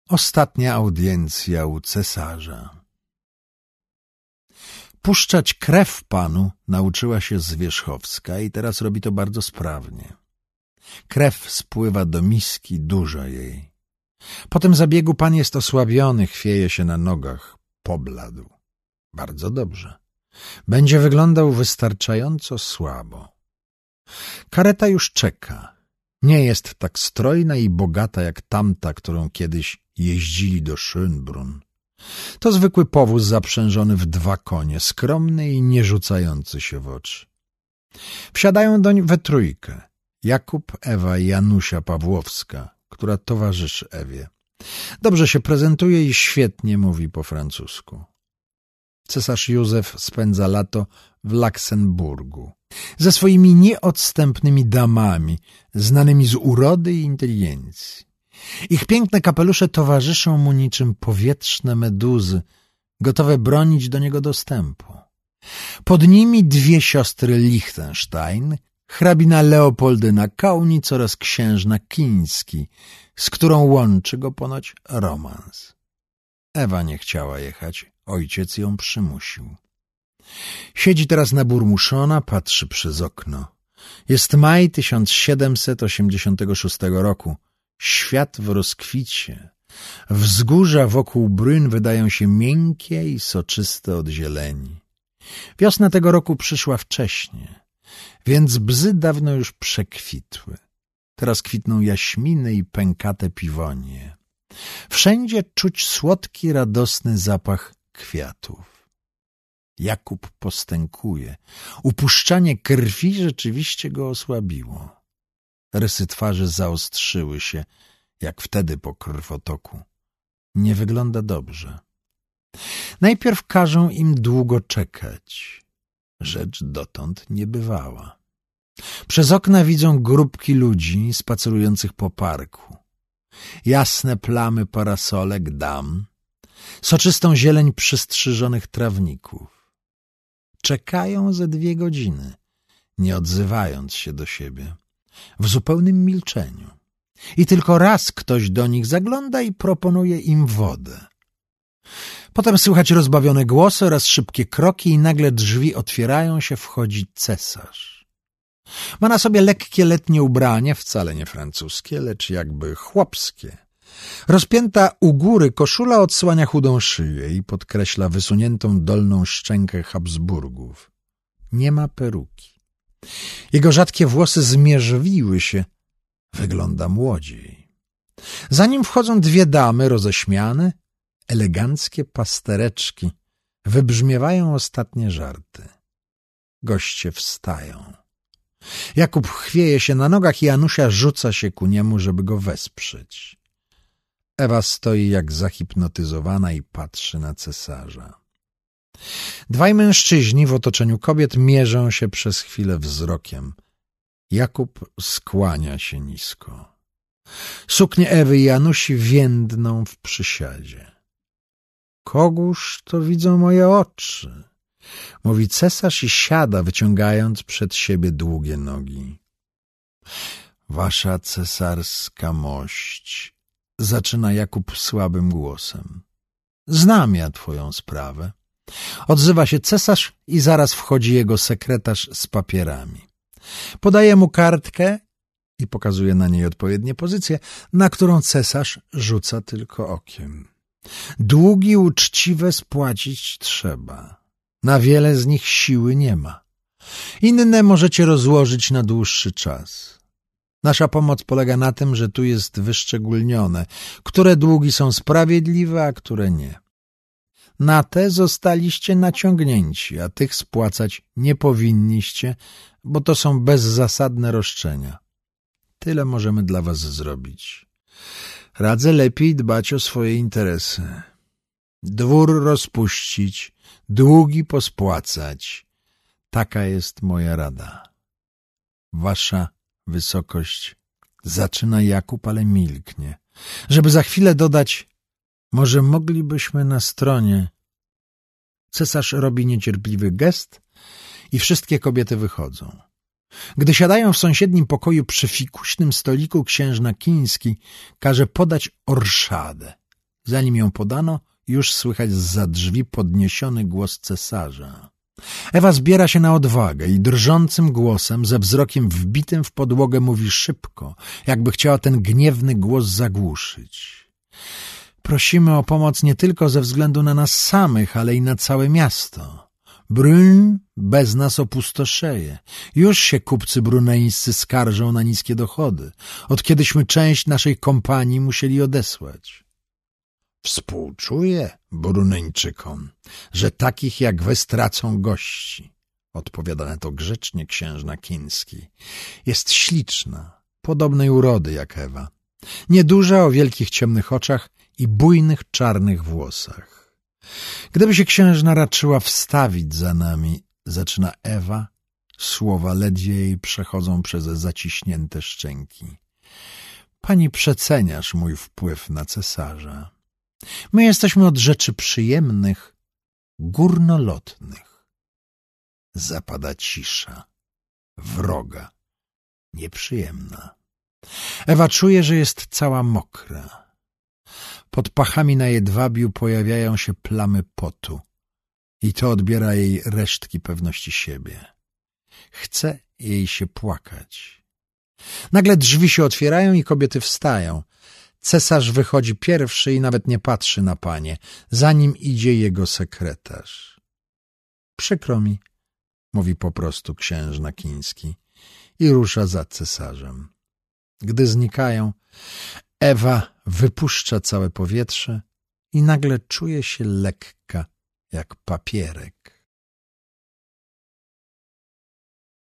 Ostatnia audiencja u cesarza. Puszczać krew panu nauczyła się Zwierzchowska i teraz robi to bardzo sprawnie. Krew spływa do miski, dużo jej. Po tym zabiegu pan jest osłabiony, chwieje się na nogach, pobladł. Bardzo dobrze. Będzie wyglądał wystarczająco słabo. Kareta już czeka. Nie jest tak strojna i bogata jak tamta, którą kiedyś jeździli do Schönbrunn. To zwykły powóz zaprzężony w 2 konie, skromny i nie rzucający się w oczy. Wsiadają doń we trójkę. Jakub, Ewa i Janusia Pawłowska, która towarzyszy Ewie. Dobrze się prezentuje i świetnie mówi po francusku. Cesarz Józef spędza lato w Laksenburgu ze swoimi nieodstępnymi damami, znanymi z urody i inteligencji. Ich piękne kapelusze towarzyszą mu niczym powietrzne meduzy, gotowe bronić do niego dostępu. Pod nimi 2 siostry Liechtenstein, hrabina Leopoldyna Kaunitz oraz księżna Kiński, z którą łączy go ponoć romans. Ewa nie chciała jechać, ojciec ją przymusił. Siedzi teraz na Burmuszona, patrzy przez okno. Jest maj 1786 roku. Świat w rozkwicie. Wzgórza wokół Brünn wydają się miękkie i soczyste od zieleni. Wiosna tego roku przyszła wcześnie, więc bzy dawno już przekwitły. Teraz kwitną jaśminy i pękate piwonie. Wszędzie czuć słodki, radosny zapach kwiatów. Jakub postękuje. Upuszczanie krwi rzeczywiście go osłabiło. Rysy twarzy zaostrzyły się, jak wtedy po krwotoku. Nie wygląda dobrze. Najpierw każą im długo czekać. Rzecz dotąd niebywała. Przez okna widzą grupki ludzi spacerujących po parku. Jasne plamy parasolek dam, soczystą zieleń przystrzyżonych trawników. Czekają ze 2 godziny, nie odzywając się do siebie, w zupełnym milczeniu. I tylko raz ktoś do nich zagląda i proponuje im wodę. Potem słychać rozbawione głosy oraz szybkie kroki i nagle drzwi otwierają się, wchodzi cesarz. Ma na sobie lekkie letnie ubranie, wcale nie francuskie, lecz jakby chłopskie. Rozpięta u góry koszula odsłania chudą szyję i podkreśla wysuniętą dolną szczękę Habsburgów. Nie ma peruki. Jego rzadkie włosy zmierzwiły się. Wygląda młodziej. Za nim wchodzą 2 damy roześmiane, eleganckie pastereczki. Wybrzmiewają ostatnie żarty. Goście wstają. Jakub chwieje się na nogach i Janusia rzuca się ku niemu, żeby go wesprzeć. Ewa stoi jak zahipnotyzowana i patrzy na cesarza. 2 mężczyźni w otoczeniu kobiet mierzą się przez chwilę wzrokiem. Jakub skłania się nisko. Suknie Ewy i Janusi więdną w przysiadzie. Kogóż to widzą moje oczy? Mówi cesarz i siada, wyciągając przed siebie długie nogi. Wasza cesarska mość, zaczyna Jakub słabym głosem. Znam ja twoją sprawę. Odzywa się cesarz i zaraz wchodzi jego sekretarz z papierami. Podaje mu kartkę i pokazuje na niej odpowiednie pozycje, na którą cesarz rzuca tylko okiem. Długi uczciwe spłacić trzeba. Na wiele z nich siły nie ma. Inne możecie rozłożyć na dłuższy czas. Nasza pomoc polega na tym, że tu jest wyszczególnione, które długi są sprawiedliwe, a które nie. Na te zostaliście naciągnięci, a tych spłacać nie powinniście, bo to są bezzasadne roszczenia. Tyle możemy dla was zrobić. Radzę lepiej dbać o swoje interesy. Dwór rozpuścić, długi pospłacać. Taka jest moja rada. Wasza wysokość, zaczyna Jakub, ale milknie, żeby za chwilę dodać, może moglibyśmy na stronie. Cesarz robi niecierpliwy gest i wszystkie kobiety wychodzą. Gdy siadają w sąsiednim pokoju przy fikuśnym stoliku, księżna Kiński każe podać orszadę. Zanim ją podano, już słychać zza drzwi podniesiony głos cesarza. Ewa zbiera się na odwagę i drżącym głosem, ze wzrokiem wbitym w podłogę mówi szybko, jakby chciała ten gniewny głos zagłuszyć. Prosimy o pomoc nie tylko ze względu na nas samych, ale i na całe miasto. Brünn bez nas opustoszeje. Już się kupcy bruneńscy skarżą na niskie dochody, od kiedyśmy część naszej kompanii musieli odesłać. Współczuję Bruneńczykom, że takich jak wy stracą gości, odpowiada na to grzecznie księżna Kiński. Jest śliczna, podobnej urody jak Ewa. Nieduża, o wielkich ciemnych oczach i bujnych czarnych włosach. Gdyby się księżna raczyła wstawić za nami, zaczyna Ewa, słowa ledwie jej przechodzą przez zaciśnięte szczęki. Pani przeceniasz mój wpływ na cesarza. My jesteśmy od rzeczy przyjemnych, górnolotnych. Zapada cisza, wroga, nieprzyjemna. Ewa czuje, że jest cała mokra. Pod pachami na jedwabiu pojawiają się plamy potu i to odbiera jej resztki pewności siebie. Chce jej się płakać. Nagle drzwi się otwierają i kobiety wstają. Cesarz wychodzi pierwszy i nawet nie patrzy na panie. Za nim idzie jego sekretarz. Przykro mi, mówi po prostu księżna Kiński i rusza za cesarzem. Gdy znikają, Ewa wypuszcza całe powietrze i nagle czuje się lekka jak papierek.